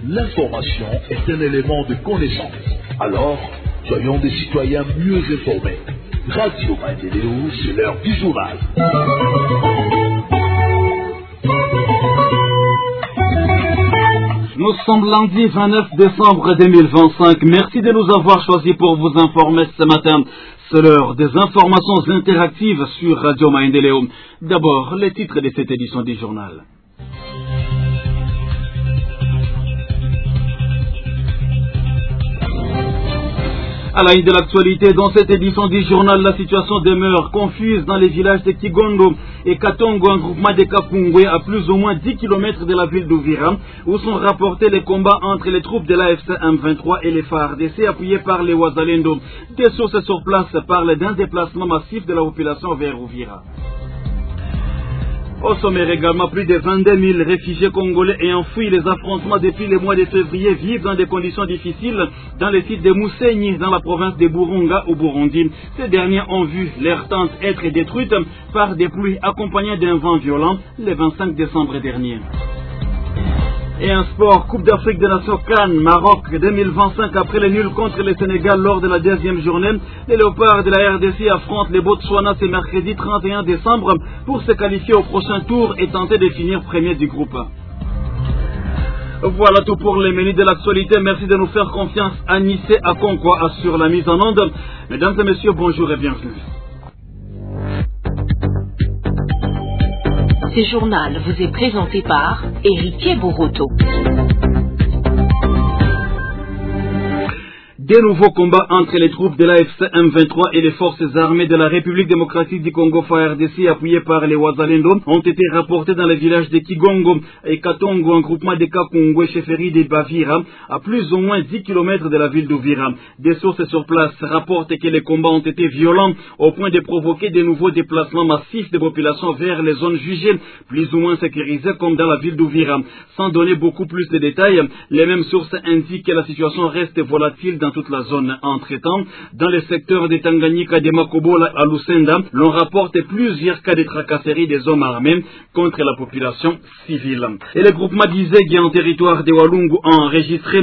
l'information est un élément de connaissance. Alors, soyons des citoyens mieux informés. Radio Maendeleo, c'est l'heure du journal. Nous sommes lundi 29 décembre 2025. Merci de nous avoir choisis pour vous informer ce matin. C'est l'heure des informations interactives sur Radio Maendeleo. D'abord, les titres de cette édition du journal. À la une de l'actualité, dans cette édition du journal, la situation demeure confuse dans les villages de Kigondo et Katongo, un groupement de Kakungwe à plus ou moins 10 km de la ville d'Uvira, où sont rapportés les combats entre les troupes de l'AFC M23 et les FARDC appuyés par les Wazalendo. Des sources sur place parlent d'un déplacement massif de la population vers Uvira. Au sommet également, plus de 22 000 réfugiés congolais ayant fui les affrontements depuis le mois de février vivent dans des conditions difficiles dans le site de Mousseini, dans la province de Burunga au Burundi. Ces derniers ont vu leurs tentes être détruites par des pluies accompagnées d'un vent violent le 25 décembre dernier. Et un sport, Coupe d'Afrique des Nations Cannes, Maroc 2025, après le nul contre le Sénégal lors de la deuxième journée, les Léopards de la RDC affrontent les Botswana ce mercredi 31 décembre pour se qualifier au prochain tour et tenter de finir premier du groupe. Voilà tout pour les menus de l'actualité. Merci de nous faire confiance. Anissé Akonkwa assure la mise en onde. Mesdames et messieurs, bonjour et bienvenue. Ce journal vous est présenté par Héritier Boroto. Des nouveaux combats entre les troupes de l'AFC M23 et les forces armées de la République démocratique du Congo FARDC appuyées par les Wazalendo ont été rapportés dans les villages de Kigongo et Katongo, un groupement de Kakungwe chefferie de Bavira, à plus ou moins 10 km de la ville d'Uvira. Des sources sur place rapportent que les combats ont été violents au point de provoquer de nouveaux déplacements massifs de populations vers les zones jugées plus ou moins sécurisées comme dans la ville d'Uvira. Sans donner beaucoup plus de détails, les mêmes sources indiquent que la situation reste volatile dans toute la zone. Entre-temps, dans le secteur de Tanganyika, de Makobola à Lucenda, l'on rapporte plusieurs cas de tracasserie des hommes armés contre la population civile. Et le groupement d'Izegi en territoire de Walungu a enregistré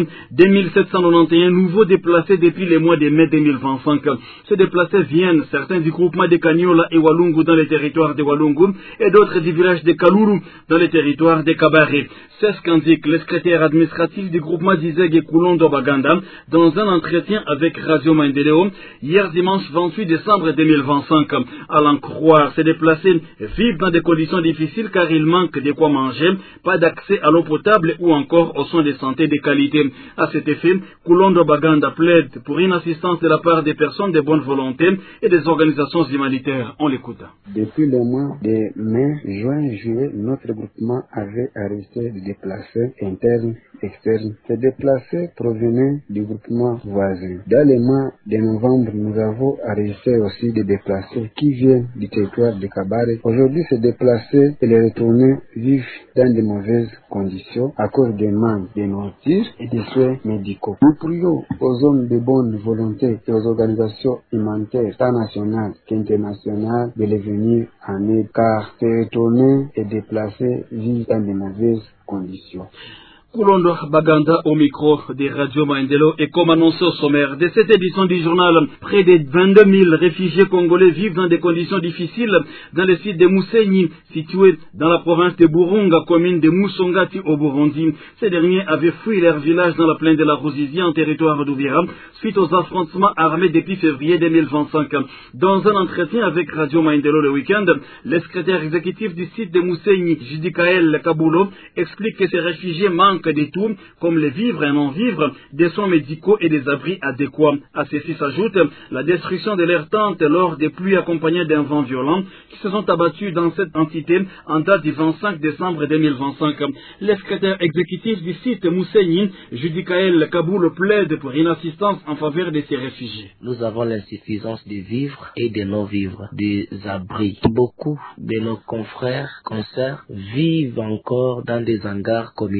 2791 nouveaux déplacés depuis le mois de mai 2025. Ces déplacés viennent certains du groupement de Kanyola et Walungu dans les territoires de Walungu et d'autres du village de Kaluru dans les territoires de Kabare. C'est ce qu'indique le secrétaire administratif du groupement d'Izegi Kulondo Baganda dans un entretien avec Radio Maendeleo hier dimanche 28 décembre 2025. À l'en croire, ces déplacés vivent dans des conditions difficiles car ils manquent de quoi manger, pas d'accès à l'eau potable ou encore aux soins de santé de qualité. À cet effet, Kulondo Baganda plaide pour une assistance de la part des personnes de bonne volonté et des organisations humanitaires. On l'écoute. Depuis le mois de mai, juin, juillet, notre groupement avait arrêté de déplacer internes, externes. Ces déplacés provenaient du groupement voisin. Dans le mois de novembre, nous avons arrêté aussi des déplacés qui viennent du territoire de Kabare. Aujourd'hui, ces déplacés et les retournés vivent dans de mauvaises conditions à cause des manques de nourriture et des soins médicaux. Nous prions aux hommes de bonne volonté et aux organisations humanitaires, tant nationales qu'internationales, de les venir en aide, car ces retournés et déplacés vivent dans de mauvaises conditions. Kulondo Baganda au micro de Radio Maendeleo et comme annoncé au sommaire de cette édition du journal, près de 22 000 réfugiés congolais vivent dans des conditions difficiles dans le site de Mousseini, situé dans la province de Burunga, commune de Moussongati au Burundi. Ces derniers avaient fui leur village dans la plaine de la Ruzizi en territoire d'Uvira suite aux affrontements armés depuis février 2025. Dans un entretien avec Radio Maendeleo le week-end, le secrétaire exécutif du site de Mousseini, Jidikael Kabulo, explique que ces réfugiés manquent des tout, comme les vivres et non-vivres, des soins médicaux et des abris adéquats. À ceci s'ajoute la destruction de leurs tentes lors des pluies accompagnées d'un vent violent qui se sont abattus dans cette entité en date du 25 décembre 2025. Le secrétaire exécutif du site Mousseini, Judikael Kaboul, plaide pour une assistance en faveur de ces réfugiés. Nous avons l'insuffisance de vivres et de non-vivres, des abris. Beaucoup de nos confrères, consoeurs vivent encore dans des hangars communautaires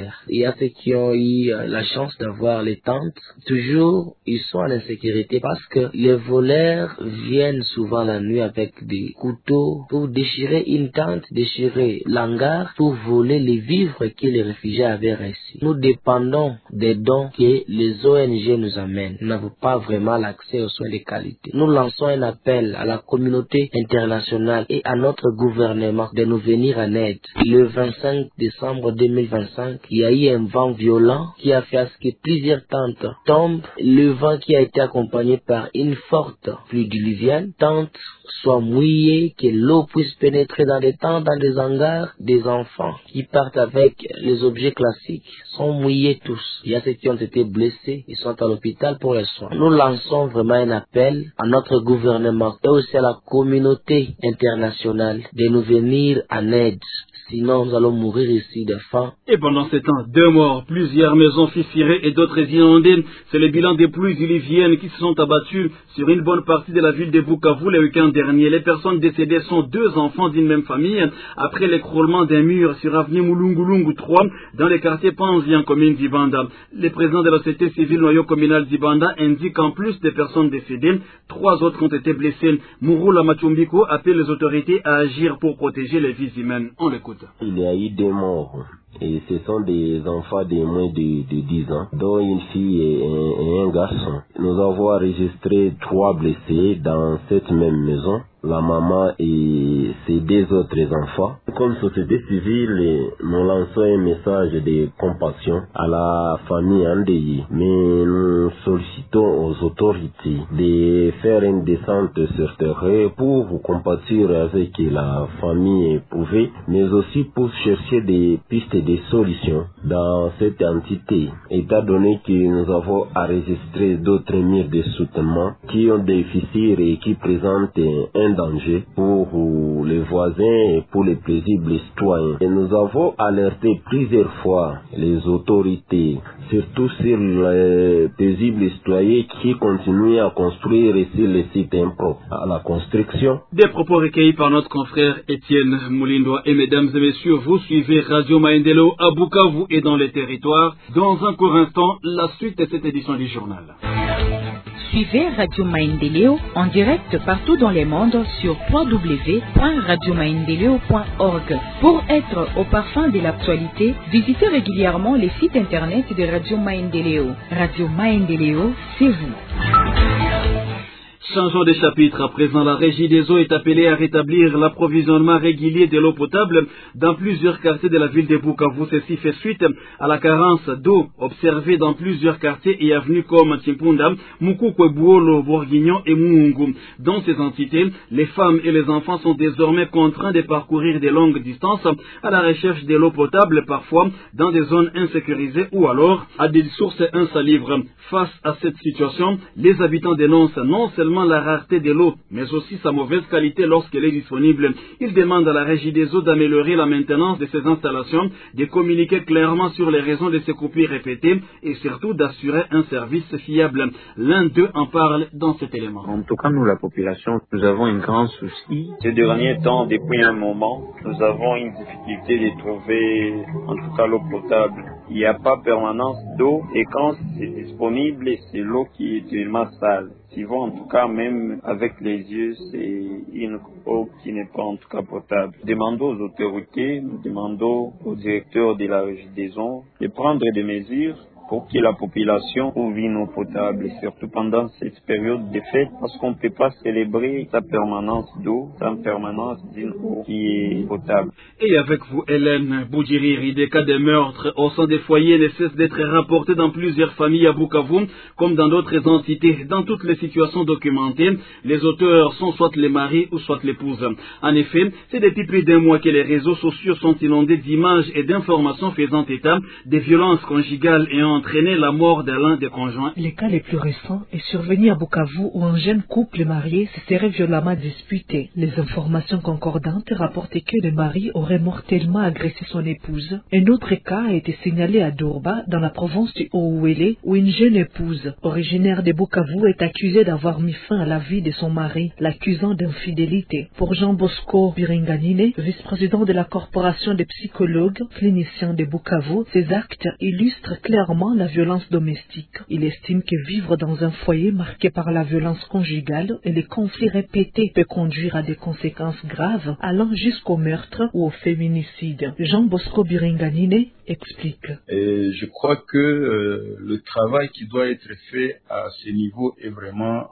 précaires. Il y a ceux qui ont eu la chance d'avoir les tentes. Toujours, ils sont en insécurité parce que les voleurs viennent souvent la nuit avec des couteaux pour déchirer une tente, déchirer l'hangar, pour voler les vivres que les réfugiés avaient reçus. Nous dépendons des dons que les ONG nous amènent. Nous n'avons pas vraiment l'accès aux soins de qualité. Nous lançons un appel à la communauté internationale et à notre gouvernement de nous venir en aide. Le 25 décembre 2025, il y a eu un vent violent qui a fait à ce que plusieurs tentes tombent. Le vent qui a été accompagné par une forte pluie diluvienne, tentes soient mouillées, que l'eau puisse pénétrer dans les tentes, dans des hangars. Des enfants qui partent avec les objets classiques sont mouillés tous. Il y a ceux qui ont été blessés, ils sont à l'hôpital pour les soins. Nous lançons vraiment un appel à notre gouvernement et aussi à la communauté internationale de nous venir en aide. Sinon, nous allons mourir ici de faim. Et pendant ces temps, 2 morts, plusieurs maisons fissurées et d'autres inondées. C'est le bilan des pluies diluviennes qui se sont abattues sur une bonne partie de la ville de Bukavu le week-end dernier. Les personnes décédées sont 2 enfants d'une même famille après l'écroulement d'un mur sur avenue Mulungulungu 3 dans le quartier Panzi en commune d'Ibanda. Le président de la société civile noyau communal d'Ibanda indique qu'en plus des personnes décédées, 3 autres ont été blessées. Mouroula Machumbiko appelle les autorités à agir pour protéger les vies humaines. On l'écoute. Il y a eu 2 morts. Et ce sont des enfants de moins de 10 ans, dont une fille et un garçon. Nous avons enregistré 3 blessés dans cette même maison. La maman et ses 2 autres enfants. Comme société civile, nous lançons un message de compassion à la famille endeuillée. Mais nous sollicitons aux autorités de faire une descente sur terrain pour vous compatir avec la famille éprouvée, mais aussi pour chercher des pistes de solutions dans cette entité, étant donné que nous avons enregistré d'autres murs de soutènement qui ont des fissures et qui présentent un danger pour les voisins et pour les paisibles citoyens. Et nous avons alerté plusieurs fois les autorités, surtout sur les paisibles citoyens qui continuent à construire sur les sites impropres à la construction. Des propos recueillis par notre confrère Étienne Moulindoa. Et mesdames et messieurs, vous suivez Radio Maendeleo à Bukavu et dans les territoires. Dans un court instant, la suite de cette édition du journal. Suivez Radio Maendeleo en direct partout dans le monde sur www.radiomaendeleo.org. Pour être au parfum de l'actualité, visitez régulièrement les sites internet de Radio Maendeleo. Radio Maendeleo, c'est vous. Changeons de chapitre. À présent, la Régie des eaux est appelée à rétablir l'approvisionnement régulier de l'eau potable dans plusieurs quartiers de la ville de Bukavu. Ceci fait suite à la carence d'eau observée dans plusieurs quartiers et avenues comme Chimpunda, Mukukwe, Buolo, Bourguignon et Muungu. Dans ces entités, les femmes et les enfants sont désormais contraints de parcourir de longues distances à la recherche de l'eau potable, parfois dans des zones insécurisées ou alors à des sources insalubres. Face à cette situation, les habitants dénoncent non seulement la rareté de l'eau, mais aussi sa mauvaise qualité lorsqu'elle est disponible. Ils demandent à la Régie des eaux d'améliorer la maintenance de ces installations, de communiquer clairement sur les raisons de ces coupures répétées et surtout d'assurer un service fiable. L'un d'eux en parle dans cet élément. En tout cas, nous, la population, nous avons un grand souci. Ces derniers temps, depuis un moment, nous avons une difficulté de trouver, en tout cas, l'eau potable. Il n'y a pas permanence d'eau et quand c'est disponible, c'est l'eau qui est tellement sale. Si vous, en tout cas, même avec les yeux, c'est une eau qui n'est pas en tout cas potable. Nous demandons aux autorités, nous demandons au directeur de la Régie des eaux de prendre des mesures pour que la population trouve une eau potable, surtout pendant cette période de fête, parce qu'on ne peut pas célébrer sa permanence d'eau sans permanence d'une eau qui est potable. Et avec vous, Hélène Boudjiriri, des cas de meurtres au sein des foyers ne cessent d'être rapportés dans plusieurs familles à Bukavu, comme dans d'autres entités. Dans toutes les situations documentées, les auteurs sont soit les maris ou soit l'épouse. En effet, c'est depuis plus d'un mois que les réseaux sociaux sont inondés d'images et d'informations faisant état des violences conjugales ayant entraîné la mort de l'un des conjoints. Les cas les plus récents est survenu à Bukavu où un jeune couple marié se serait violemment disputé. Les informations concordantes rapportaient que le mari aurait mortellement agressé son épouse. Un autre cas a été signalé à Durba, dans la province du Haut-Ouélé, où une jeune épouse, originaire de Bukavu, est accusée d'avoir mis fin à la vie de son mari, l'accusant d'infidélité. Pour Jean Bosco Biringanine, vice-président de la Corporation des psychologues cliniciens de Bukavu, ces actes illustrent clairement la violence domestique. Il estime que vivre dans un foyer marqué par la violence conjugale et les conflits répétés peut conduire à des conséquences graves allant jusqu'au meurtre ou au féminicide. Jean Bosco Biringanine explique. Et je crois que le travail qui doit être fait à ce niveau est vraiment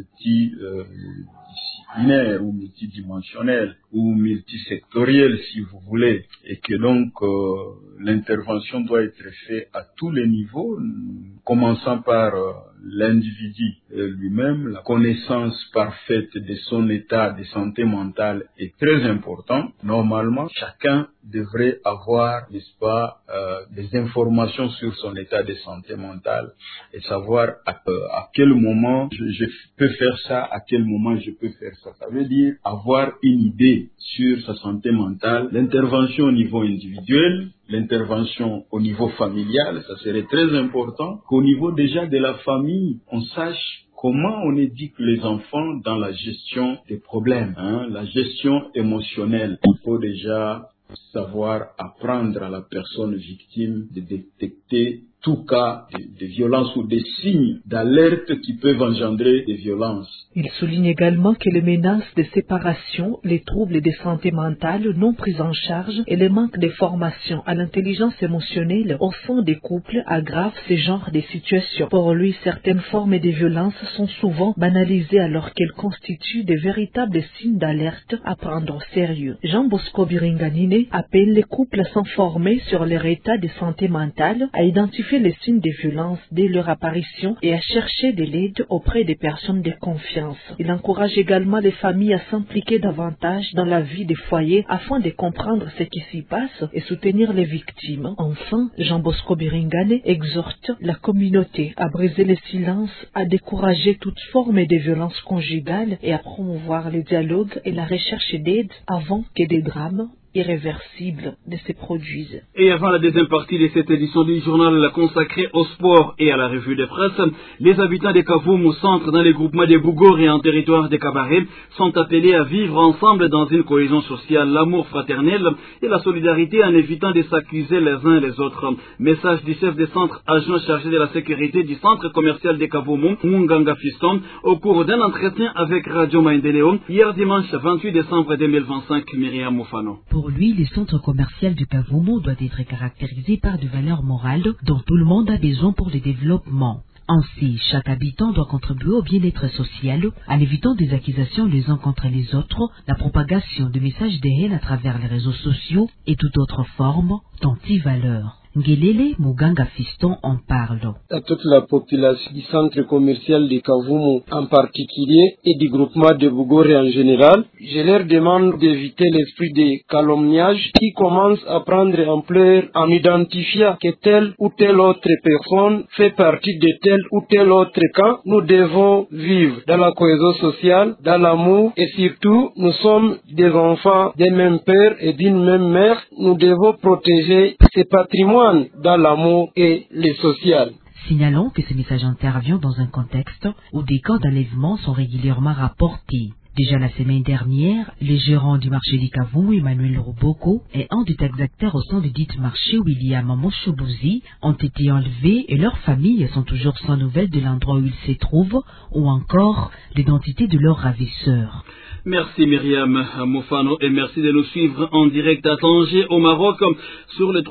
multidisciplinaire ou multidimensionnel ou multisectoriel si vous voulez, et que donc l'intervention doit être faite à tous les niveaux, commençant par l'individu lui-même. La connaissance parfaite de son état de santé mentale est très importante. Normalement, chacun devrait avoir, n'est-ce pas, des informations sur son état de santé mentale et savoir à quel moment je peux faire ça, à quel moment je peux faire ça. Ça veut dire avoir une idée sur sa santé mentale, l'intervention au niveau individuel, l'intervention au niveau familial, ça serait très important, qu'au niveau déjà de la famille, on sache comment on éduque les enfants dans la gestion des problèmes, la gestion émotionnelle. Il faut déjà savoir apprendre à la personne victime de détecter tout cas de violence ou des signes d'alerte qui peuvent engendrer des violences. Il souligne également que les menaces de séparation, les troubles de santé mentale non pris en charge et le manque de formation à l'intelligence émotionnelle au fond des couples aggravent ce genre de situations. Pour lui, certaines formes de violence sont souvent banalisées alors qu'elles constituent de véritables signes d'alerte à prendre au sérieux. Jean Bosco Biringanine appelle les couples à s'informer sur leur état de santé mentale, à identifier les signes de violence dès leur apparition et à chercher de l'aide auprès des personnes de confiance. Il encourage également les familles à s'impliquer davantage dans la vie des foyers afin de comprendre ce qui s'y passe et soutenir les victimes. Enfin, Jean Bosco Biringane exhorte la communauté à briser le silence, à décourager toute forme de violence conjugale et à promouvoir le dialogue et la recherche d'aide avant que des drames irréversibles ne se produisent. Et avant la deuxième partie de cette édition du journal consacrée au sport et à la revue de presse, les habitants de Kavumu, centre dans les groupements de Bougor et en territoire de Kabaré, sont appelés à vivre ensemble dans une cohésion sociale, l'amour fraternel et la solidarité en évitant de s'accuser les uns les autres. Message du chef de centre adjoint chargé de la sécurité du centre commercial de Kavumu, Munganga Fiston, au cours d'un entretien avec Radio Maendeleo, hier dimanche 28 décembre 2025, Myriam Moufano. Pour lui, le centre commercial du Kavumu doit être caractérisé par des valeurs morales dont tout le monde a besoin pour le développement. Ainsi, chaque habitant doit contribuer au bien-être social en évitant des accusations les uns contre les autres, la propagation de messages de haine à travers les réseaux sociaux et toute autre forme d'anti-valeurs. Ngelele Muganga Fiston en parle. À toute la population du centre commercial de Kavumu en particulier et du groupement de Bougoré en général, je leur demande d'éviter l'esprit de calomniage qui commence à prendre ampleur en identifiant que telle ou telle autre personne fait partie de tel ou tel autre camp. Nous devons vivre dans la cohésion sociale, dans l'amour et surtout nous sommes des enfants d'un même père et d'une même mère. Nous devons protéger ces patrimoines dans l'amour et le social. Signalons que ce message intervient dans un contexte où des cas d'enlèvement sont régulièrement rapportés. Déjà la semaine dernière, les gérants du marché du Kavumu, Emmanuel Roboko, et un des acteurs au sein du dit marché, William Moshobuzi, ont été enlevés et leurs familles sont toujours sans nouvelles de l'endroit où ils se trouvent ou encore l'identité de leurs ravisseurs. Merci Myriam Moufano et merci de nous suivre en direct à Tanger au Maroc sur le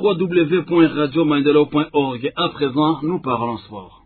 www.radiomaendeleo.org. À présent, nous parlons sport.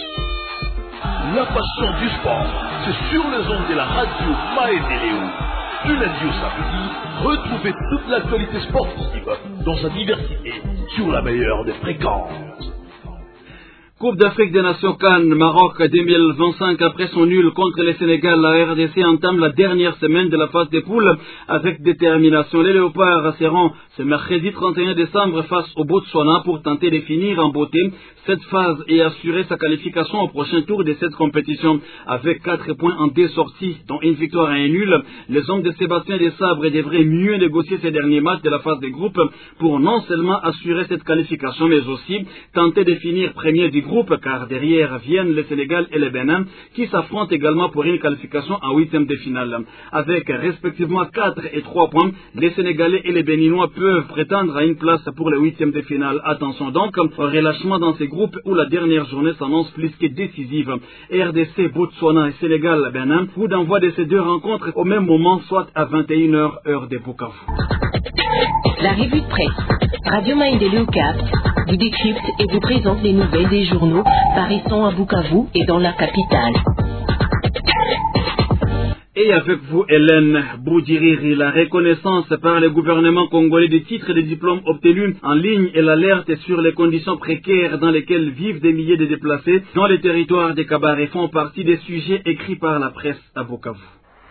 La passion du sport, c'est sur les ondes de la radio Maendeleo. Du lundi au samedi, retrouvez toute l'actualité sportive dans sa diversité sur la meilleure des fréquences. Coupe d'Afrique des Nations CAN Maroc 2025. Après son nul contre le Sénégal, la RDC entame la dernière semaine de la phase des poules avec détermination. Les Léopards seront ce mercredi 31 décembre face au Botswana pour tenter de finir en beauté cette phase et assurer sa qualification au prochain tour de cette compétition. Avec 4 points en 2 sorties, dont une victoire et un nul, les hommes de Sébastien Desabre devraient mieux négocier ces derniers matchs de la phase des groupes pour non seulement assurer cette qualification, mais aussi tenter de finir premier du groupe, car derrière viennent le Sénégal et le Bénin qui s'affrontent également pour une qualification en 8e de finale. Avec respectivement 4 et 3 points, les Sénégalais et les Béninois peuvent prétendre à une place pour le 8e de finale. Attention donc au relâchement dans ces groupes où la dernière journée s'annonce plus que décisive. RDC, Botswana et Sénégal, Bénin, coup d'envoi de ces deux rencontres au même moment, soit à 21h heure de Bukavu. La revue de presse. Radio Maendeleo Cap vous décrypte et vous présente les nouvelles des journaux paraissant à Bukavu et dans la capitale. Et avec vous, Hélène Boudiriri, la reconnaissance par le gouvernement congolais des titres de diplômes obtenus en ligne et l'alerte sur les conditions précaires dans lesquelles vivent des milliers de déplacés dans les territoires des Kabaré font partie des sujets écrits par la presse à Bukavu.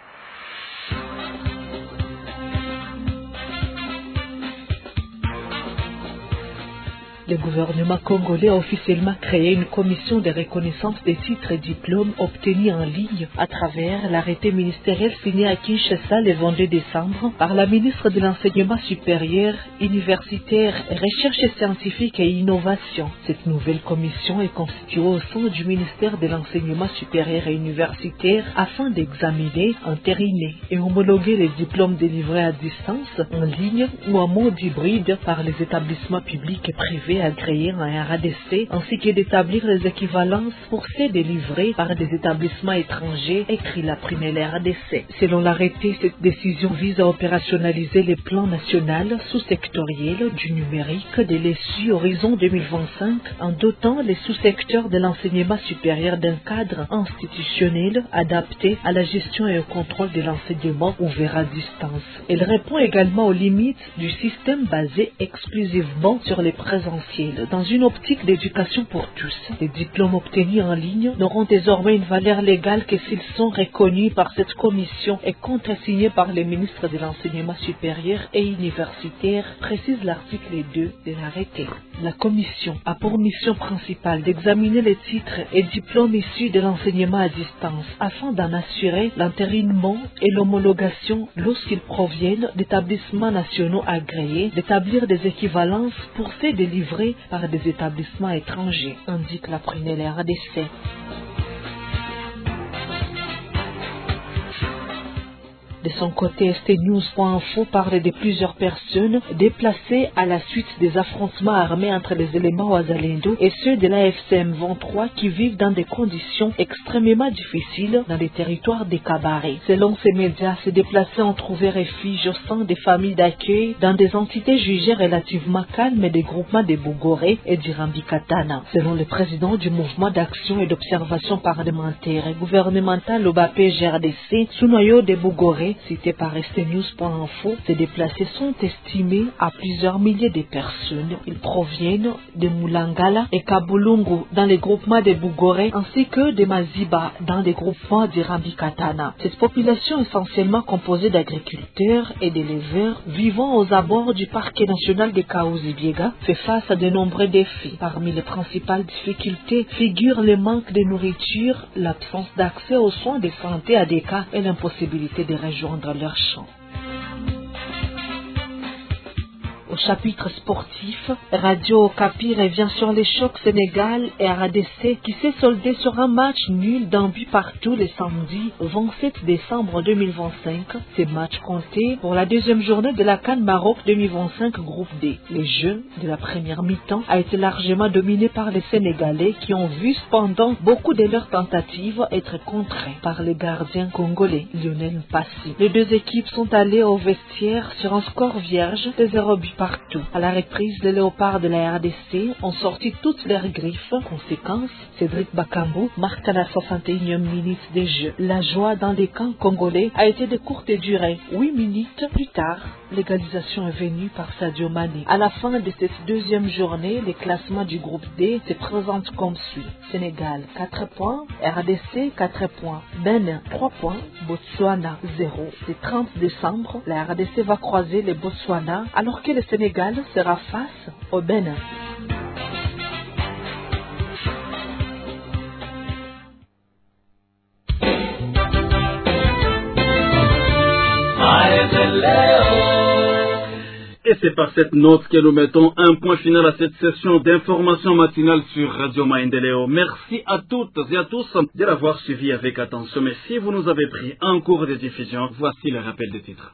Le gouvernement congolais a officiellement créé une commission de reconnaissance des titres et diplômes obtenus en ligne à travers l'arrêté ministériel signé à Kinshasa le 22 décembre par la ministre de l'Enseignement supérieur, universitaire, recherche scientifique et innovation. Cette nouvelle commission est constituée au sein du ministère de l'Enseignement supérieur et universitaire afin d'examiner, entériner et homologuer les diplômes délivrés à distance, en ligne ou en mode hybride par les établissements publics et privés agréés en RADC, ainsi que d'établir les équivalences pour ceux délivrés par des établissements étrangers, écrit la Prunelle RADC. Selon l'arrêté, cette décision vise à opérationnaliser les plans national sous-sectoriels du numérique de l'ESU Horizon 2025 en dotant les sous-secteurs de l'enseignement supérieur d'un cadre institutionnel adapté à la gestion et au contrôle de l'enseignement ouvert à distance. Elle répond également aux limites du système basé exclusivement sur les présentiels. Dans une optique d'éducation pour tous, les diplômes obtenus en ligne n'auront désormais une valeur légale que s'ils sont reconnus par cette commission et contresignés par les ministres de l'enseignement supérieur et universitaire, précise l'article 2 de l'arrêté. La commission a pour mission principale d'examiner les titres et diplômes issus de l'enseignement à distance afin d'en assurer l'entérinement et l'homologation lorsqu'ils proviennent d'établissements nationaux agréés, d'établir des équivalences pour ceux délivrés par des établissements étrangers, indique la Prunelle RADC. De son côté, STNews.info parle de plusieurs personnes déplacées à la suite des affrontements armés entre les éléments Wazalendo et ceux de l'AFCM 23 qui vivent dans des conditions extrêmement difficiles dans les territoires des Kabaré. Selon ces médias, ces déplacés ont trouvé refuge au sein des familles d'accueil dans des entités jugées relativement calmes des groupements de Bugoré et d'Irambikatana. Selon le président du mouvement d'action et d'observation parlementaire et gouvernemental Obapé GRDC, sous noyau de Bugoré, cité par STNews.info, ces déplacés sont estimés à plusieurs milliers de personnes. Ils proviennent de Moulangala et Kabulungu dans les groupements de Bugoré ainsi que de Maziba dans les groupements d'Irambikatana. Cette population essentiellement composée d'agriculteurs et d'éleveurs vivant aux abords du parc national de Kaouzi-Biega fait face à de nombreux défis. Parmi les principales difficultés figurent le manque de nourriture, l'absence d'accès aux soins de santé adéquats et l'impossibilité de rejoindre leur champ. Au chapitre sportif, Radio Okapi revient sur les chocs Sénégal et RADC qui s'est soldé sur un match nul d'un but partout le samedi 27 décembre 2025. Ces matchs comptaient pour la deuxième journée de la CAN Maroc 2025 groupe D. Le jeu de la première mi-temps a été largement dominé par les Sénégalais qui ont vu cependant beaucoup de leurs tentatives être contrées par les gardiens congolais Lionel Mpassi. Les deux équipes sont allées au vestiaire sur un score vierge de 0 but partout. À la reprise, les léopards de la RDC ont sorti toutes leurs griffes. Conséquence, Cédric Bakambu marque à la 61e minute de jeu. La joie dans les camps congolais a été de courte durée. 8 minutes plus tard, l'égalisation est venue par Sadio Mané. À la fin de cette deuxième journée, les classements du groupe D se présentent comme suit. Sénégal 4 points, RDC 4 points, Bénin 3 points, Botswana 0. Le 30 décembre, la RDC va croiser le Botswana alors que le Sénégal sera face au Bénin. Et c'est par cette note que nous mettons un point final à cette session d'information matinale sur Radio Maendeleo. Merci à toutes et à tous de l'avoir suivi avec attention. Mais si vous nous avez pris en cours de diffusion, voici le rappel des titres.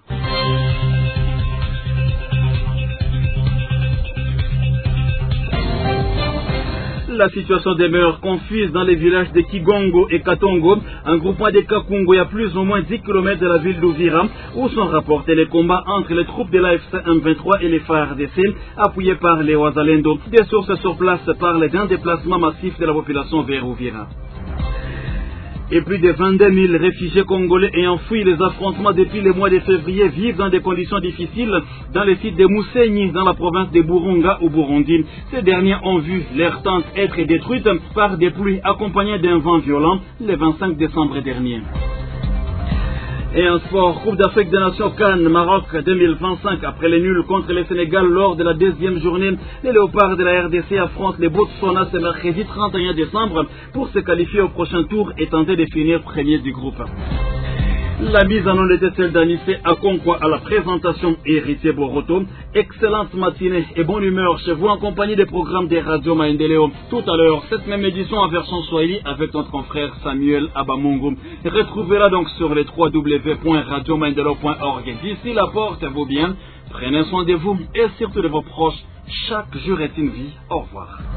La situation demeure confuse dans les villages de Kigongo et Katongo, un groupement de Kakungo à plus ou moins 10 km de la ville d'Uvira, où sont rapportés les combats entre les troupes de l'AFC M23 et les FARDC, appuyés par les Wazalendo. Des sources sur place parlent d'un déplacement massif de la population vers Uvira. Et plus de 22 000 réfugiés congolais ayant fui les affrontements depuis le mois de février vivent dans des conditions difficiles dans le site de Mousseigny, dans la province de Burunga au Burundi. Ces derniers ont vu leurs tentes être détruites par des pluies accompagnées d'un vent violent le 25 décembre dernier. Et en sport, Coupe d'Afrique des Nations Cannes, Maroc 2025. Après les nuls contre le Sénégal lors de la deuxième journée, les Léopards de la RDC affrontent les Botswana ce mercredi 31 décembre pour se qualifier au prochain tour et tenter de finir premier du groupe. La mise en onde était celle d'Anissé Akonkwa à la présentation Héritier Boroto. Excellente matinée et bonne humeur chez vous en compagnie des programmes des Radio Maendeleo. Tout à l'heure, cette même édition en version Swahili avec notre confrère Samuel Abamungu. Retrouvez-la donc sur les www.radiomaendeleo.org. D'ici la porte-vous bien, prenez soin de vous et surtout de vos proches. Chaque jour est une vie. Au revoir.